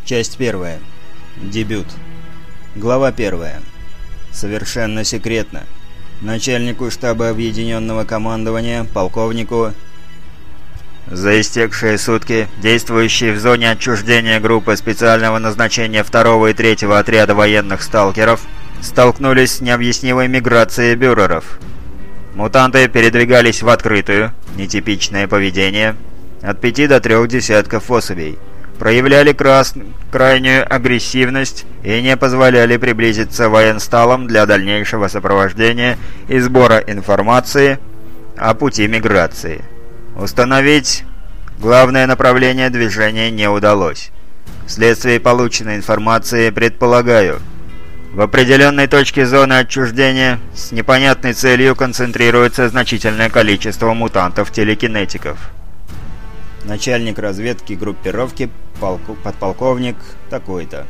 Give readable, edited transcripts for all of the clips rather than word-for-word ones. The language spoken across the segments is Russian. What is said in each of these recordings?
Часть 1. Дебют. Глава 1. Совершенно секретно. Начальнику штаба Объединенного командования, полковнику... За истекшие сутки действующие в зоне отчуждения группы специального назначения 2 и 3 отряда военных сталкеров столкнулись с необъяснимой миграцией бюреров. Мутанты передвигались в открытую, нетипичное поведение, от 5 до 3 десятков особей, проявляли крайнюю агрессивность и не позволяли приблизиться военсталам для дальнейшего сопровождения и сбора информации о пути миграции. Установить главное направление движения не удалось. Вследствие полученной информации предполагаю, в определенной точке зоны отчуждения с непонятной целью концентрируется значительное количество мутантов-телекинетиков. Начальник разведки группировки, подполковник такой-то.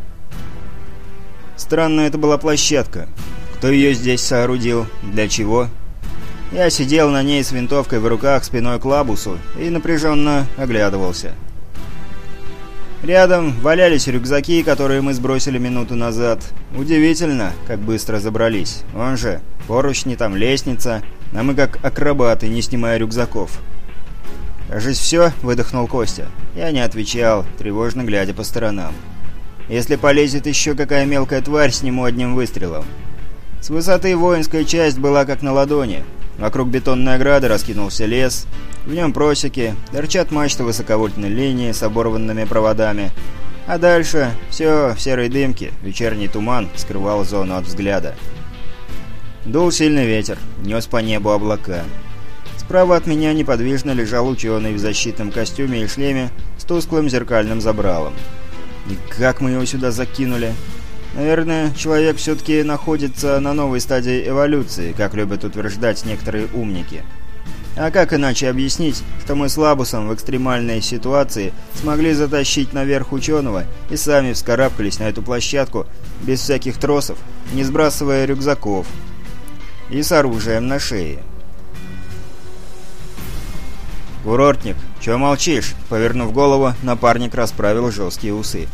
Странная это была площадка. Кто ее здесь соорудил? Для чего? Я сидел на ней с винтовкой в руках спиной к Лабусу и напряженно оглядывался. Рядом валялись рюкзаки, которые мы сбросили минуту назад. Удивительно, как быстро забрались. Вон же, поручни, там лестница, а мы как акробаты, не снимая рюкзаков. «Кажись, все?» — выдохнул Костя. Я не отвечал, тревожно глядя по сторонам. «Если полезет еще какая мелкая тварь, сниму одним выстрелом». С высоты воинская часть была как на ладони. Вокруг бетонной ограды раскинулся лес. В нем просеки, торчат мачты высоковольтной линии с оборванными проводами. А дальше все в серой дымке, вечерний туман скрывал зону от взгляда. Дул сильный ветер, нес по небу облака. Справа от меня неподвижно лежал ученый в защитном костюме и шлеме с тусклым зеркальным забралом. И как мы его сюда закинули? Наверное, человек все-таки находится на новой стадии эволюции, как любят утверждать некоторые умники. А как иначе объяснить, что мы с Лабусом в экстремальной ситуации смогли затащить наверх ученого и сами вскарабкались на эту площадку без всяких тросов, не сбрасывая рюкзаков и с оружием на шее? «Курортник, чё молчишь?» Повернув голову, напарник расправил жесткие усы.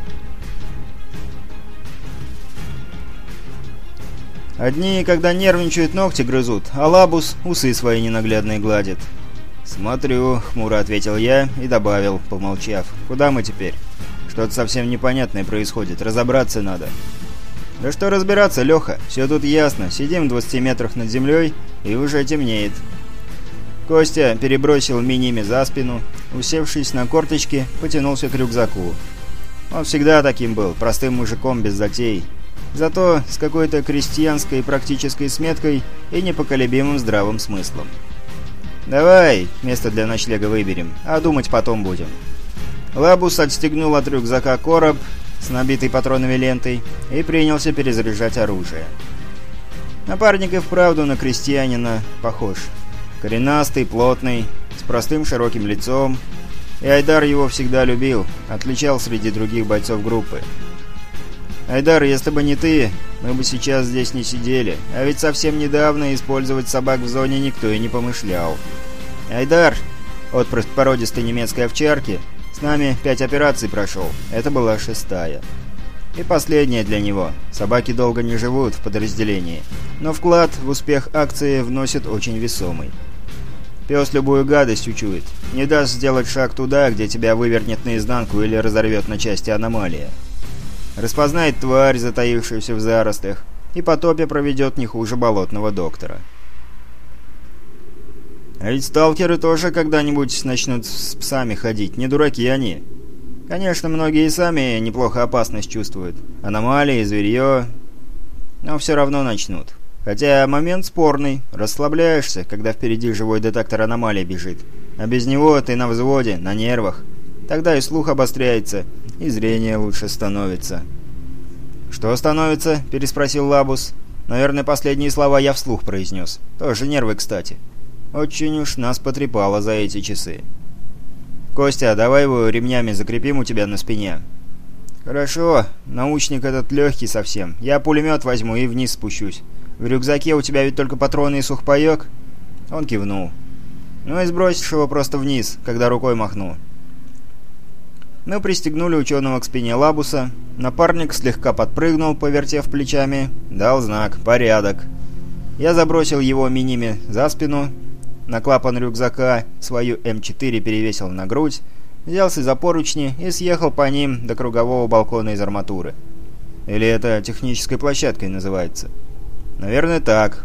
Одни, когда нервничают, ногти грызут, а Лабус усы свои ненаглядные гладит. «Смотрю», — хмуро ответил я и добавил, помолчав. «Куда мы теперь? Что-то совсем непонятное происходит, разобраться надо». «Да что разбираться, Леха, все тут ясно. Сидим в 20 метрах над землей, и уже темнеет». Костя перебросил миними за спину, усевшись на корточки, потянулся к рюкзаку. Он всегда таким был, простым мужиком без затей. Зато с какой-то крестьянской практической сметкой и непоколебимым здравым смыслом. «Давай место для ночлега выберем, а думать потом будем». Лабус отстегнул от рюкзака короб с набитой патронами лентой и принялся перезаряжать оружие. Напарник и вправду на крестьянина похож. Коренастый, плотный, с простым широким лицом. И Айдар его всегда любил, отличал среди других бойцов группы. «Айдар, если бы не ты, мы бы сейчас здесь не сидели. А ведь совсем недавно использовать собак в зоне никто и не помышлял. Айдар, отпрыск породистой немецкой овчарки, с нами 5 операций прошел. Это была 6-я. И последняя для него. Собаки долго не живут в подразделении, но вклад в успех акции вносит очень весомый. Пес любую гадость учует, не даст сделать шаг туда, где тебя вывернет наизнанку или разорвет на части аномалия. Распознает тварь, затаившуюся в зарослях, и по топе проведет не хуже болотного доктора. А ведь сталкеры тоже когда-нибудь начнут с псами ходить, не дураки они. Конечно, многие и сами неплохо опасность чувствуют. Аномалии, зверье. Но все равно начнут. Хотя момент спорный. Расслабляешься, когда впереди живой детектор аномалий бежит. А без него ты на взводе, на нервах. Тогда и слух обостряется, и зрение лучше становится. «Что становится?» – переспросил Лабус. Наверное, последние слова я вслух произнес. Тоже нервы, кстати. Очень уж нас потрепало за эти часы. «Костя, давай его ремнями закрепим у тебя на спине». «Хорошо. Научник этот легкий совсем. Я пулемет возьму и вниз спущусь. В рюкзаке у тебя ведь только патроны и сухпайок?» Он кивнул. «Ну и сбросишь его просто вниз, когда рукой махну». Мы пристегнули ученого к спине Лабуса. Напарник слегка подпрыгнул, повертев плечами. Дал знак «Порядок». Я забросил его миними за спину. На клапан рюкзака свою М4 перевесил на грудь. Взялся за поручни и съехал по ним до кругового балкона из арматуры. Или это технической площадкой называется? Наверное, так.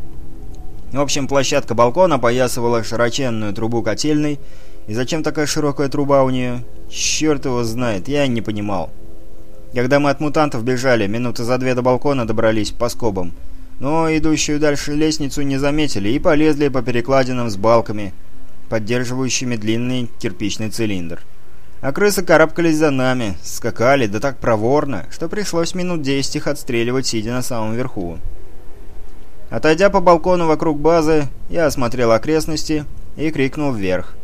В общем, площадка балкона опоясывала широченную трубу котельной. И зачем такая широкая труба у нее? Черт его знает, я не понимал. Когда мы от мутантов бежали, минуты за 2 до балкона добрались по скобам. Но идущую дальше лестницу не заметили и полезли по перекладинам с балками, поддерживающими длинный кирпичный цилиндр. А крысы карабкались за нами, скакали, да так проворно, что пришлось минут 10 их отстреливать, сидя на самом верху. Отойдя по балкону вокруг базы, я осмотрел окрестности и крикнул вверх.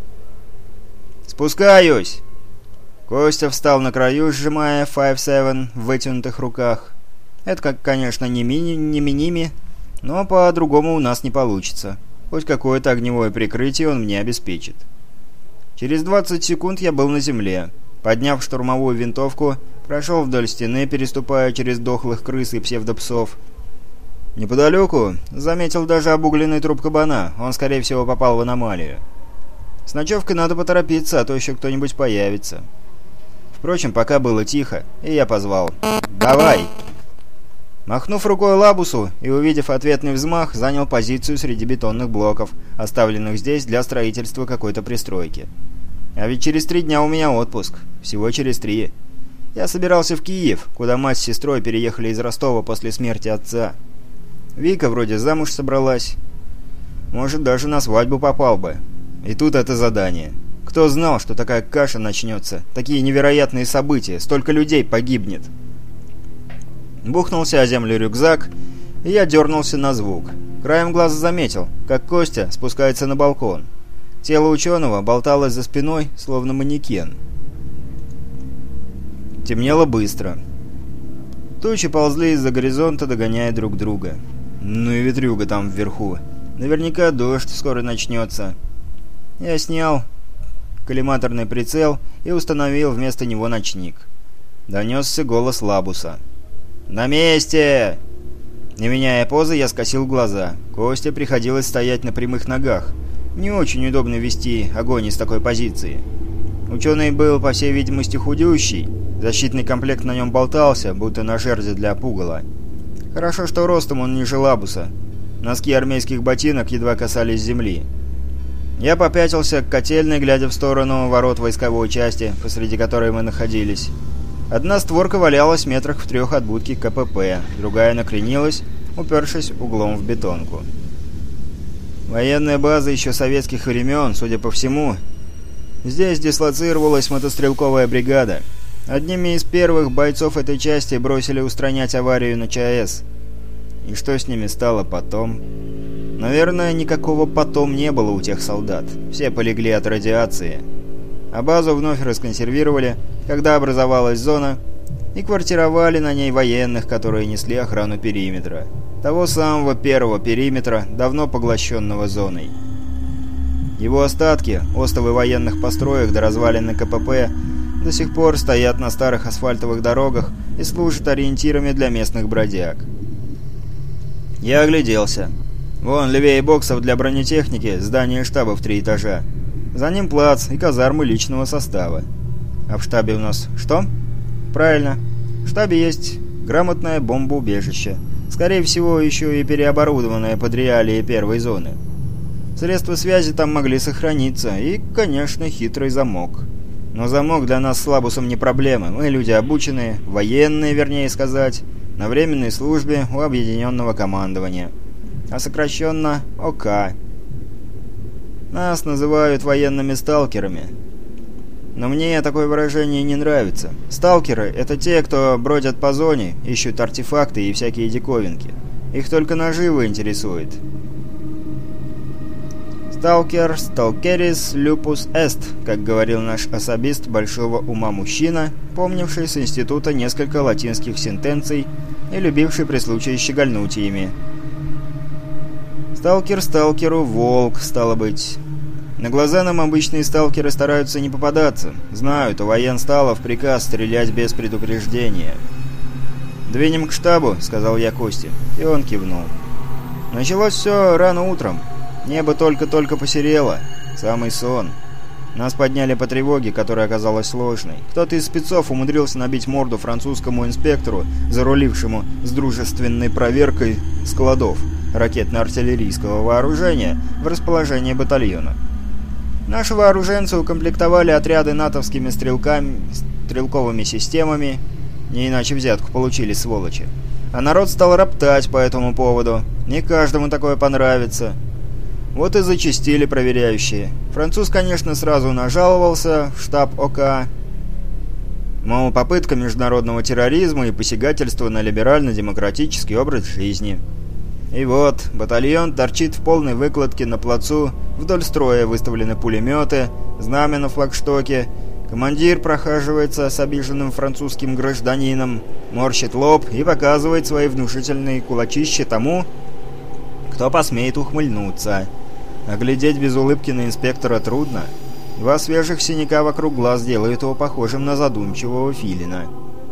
«Спускаюсь!» Костя встал на краю, сжимая 5-7 в вытянутых руках. Это, конечно, не миними, но по-другому у нас не получится. Хоть какое-то огневое прикрытие он мне обеспечит. Через 20 секунд я был на земле. Подняв штурмовую винтовку, прошел вдоль стены, переступая через дохлых крыс и псевдопсов. Неподалеку заметил даже обугленный труп кабана. Он, скорее всего, попал в аномалию. С ночевкой надо поторопиться, а то еще кто-нибудь появится. Впрочем, пока было тихо, и я позвал. «Давай!» Махнув рукой Лабусу и увидев ответный взмах, занял позицию среди бетонных блоков, оставленных здесь для строительства какой-то пристройки. А ведь через 3 дня у меня отпуск. Всего через 3. Я собирался в Киев, куда мать с сестрой переехали из Ростова после смерти отца. Вика вроде замуж собралась. Может, даже на свадьбу попал бы. И тут это задание. Кто знал, что такая каша начнется? Такие невероятные события, столько людей погибнет. Бухнулся о землю рюкзак, и я дернулся на звук. Краем глаза заметил, как Костя спускается на балкон. Тело ученого болталось за спиной, словно манекен. Темнело быстро. Тучи ползли из-за горизонта, догоняя друг друга. Ну и ветрюга там вверху. Наверняка дождь скоро начнется. Я снял коллиматорный прицел и установил вместо него ночник. Донесся голос Лабуса. «На месте!» Не меняя позы, я скосил глаза. Косте приходилось стоять на прямых ногах. Не очень удобно вести огонь из такой позиции. Ученый был, по всей видимости, худющий. Защитный комплект на нем болтался, будто на жерде для пугала. Хорошо, что ростом он ниже Лабуса. Носки армейских ботинок едва касались земли. Я попятился к котельной, глядя в сторону ворот войсковой части, посреди которой мы находились. Одна створка валялась метрах в 3 от будки КПП, другая накренилась, упершись углом в бетонку. Военная база еще советских времен, судя по всему. Здесь дислоцировалась мотострелковая бригада. Одними из первых бойцов этой части бросили устранять аварию на ЧАЭС. И что с ними стало потом? Наверное, никакого потом не было у тех солдат. Все полегли от радиации. А базу вновь расконсервировали, когда образовалась зона, и квартировали на ней военных, которые несли охрану периметра. Того самого первого периметра, давно поглощенного зоной. Его остатки, остовы военных построек до развалины КПП, до сих пор стоят на старых асфальтовых дорогах и служат ориентирами для местных бродяг. Я огляделся. Вон, левее боксов для бронетехники, здание штаба в 3 этажа. За ним плац и казармы личного состава. А в штабе у нас что? Правильно. В штабе есть грамотное бомбоубежище. Скорее всего, еще и переоборудованное под реалии первой зоны. Средства связи там могли сохраниться. И, конечно, хитрый замок. Но замок для нас с Лабусом не проблема. Мы люди обученные, военные, вернее сказать, на временной службе у объединенного командования. А сокращенно ОК. Нас называют военными сталкерами. Но мне такое выражение не нравится. Сталкеры — это те, кто бродят по зоне, ищут артефакты и всякие диковинки. Их только наживы интересует. «Сталкер, сталкерис, люпус эст», как говорил наш особист большого ума мужчина, помнивший с института несколько латинских сентенций и любивший при случае щегольнуть ими. «Сталкер сталкеру, волк, стало быть». На глаза нам обычные сталкеры стараются не попадаться. Знают, у военсталов приказ стрелять без предупреждения. «Двинем к штабу», — сказал я Косте, и он кивнул. Началось все рано утром. Небо только-только посерело. Самый сон. Нас подняли по тревоге, которая оказалась сложной. Кто-то из спецов умудрился набить морду французскому инспектору, зарулившему с дружественной проверкой складов ракетно-артиллерийского вооружения в расположении батальона. Наши вооруженцы укомплектовали отряды натовскими стрелковыми системами, не иначе взятку получили, сволочи. А народ стал роптать по этому поводу. Не каждому такое понравится. Вот и зачастили проверяющие. Француз, конечно, сразу нажаловался в штаб ОК. Мол, попытка международного терроризма и посягательства на либерально-демократический образ жизни. И вот, батальон торчит в полной выкладке на плацу, вдоль строя выставлены пулеметы, знамя на флагштоке, командир прохаживается с обиженным французским гражданином, морщит лоб и показывает свои внушительные кулачища тому, кто посмеет ухмыльнуться. А глядеть без улыбки на инспектора трудно. 2 свежих синяка вокруг глаз делают его похожим на задумчивого филина.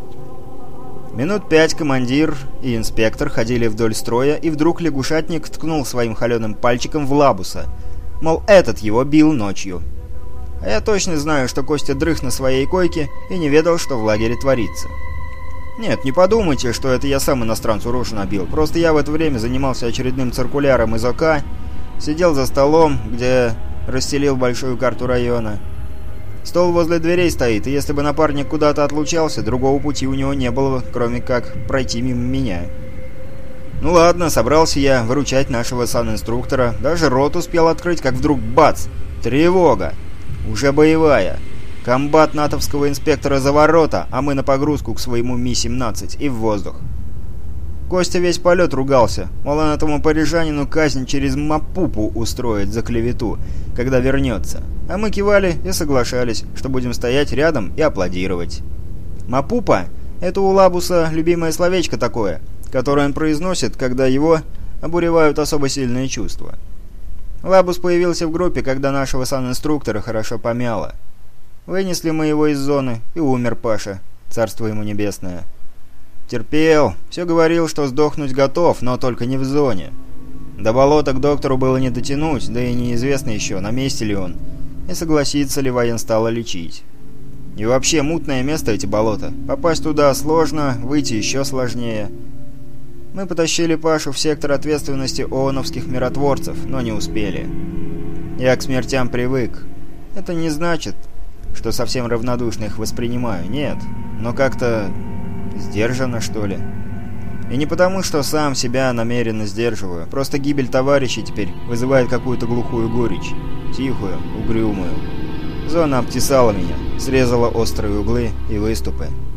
Минут 5 командир и инспектор ходили вдоль строя, и вдруг лягушатник ткнул своим холеным пальчиком в Лабуса. Мол, этот его бил ночью. А я точно знаю, что Костя дрых на своей койке и не ведал, что в лагере творится. Нет, не подумайте, что это я сам иностранцу рожу набил. Просто я в это время занимался очередным циркуляром из ОК, сидел за столом, где расстелил большую карту района. Стол возле дверей стоит, и если бы напарник куда-то отлучался, другого пути у него не было, кроме как пройти мимо меня. Ну ладно, собрался я выручать нашего санинструктора, даже рот успел открыть, как вдруг бац! Тревога! Уже боевая. Комбат натовского инспектора за ворота, а мы на погрузку к своему Ми-17 и в воздух. Костя весь полет ругался, мол, он этому парижанину казнь через Мапупу устроит за клевету, когда вернется. А мы кивали и соглашались, что будем стоять рядом и аплодировать. Мапупа — это у Лабуса любимое словечко такое, которое он произносит, когда его обуревают особо сильные чувства. Лабус появился в группе, когда нашего санинструктора хорошо помяло. Вынесли мы его из зоны, и умер Паша, царство ему небесное. Терпел, все говорил, что сдохнуть готов, но только не в зоне. До болота к доктору было не дотянуть, да и неизвестно еще, на месте ли он, и согласится ли военстало лечить. И вообще мутное место эти болота. Попасть туда сложно, выйти еще сложнее. Мы потащили Пашу в сектор ответственности ООНовских миротворцев, но не успели. Я к смертям привык. Это не значит, что совсем равнодушно их воспринимаю, нет, но как-то сдержанно, что ли. И не потому, что сам себя намеренно сдерживаю, просто гибель товарищей теперь вызывает какую-то глухую горечь, тихую, угрюмую. Зона обтесала меня, срезала острые углы и выступы.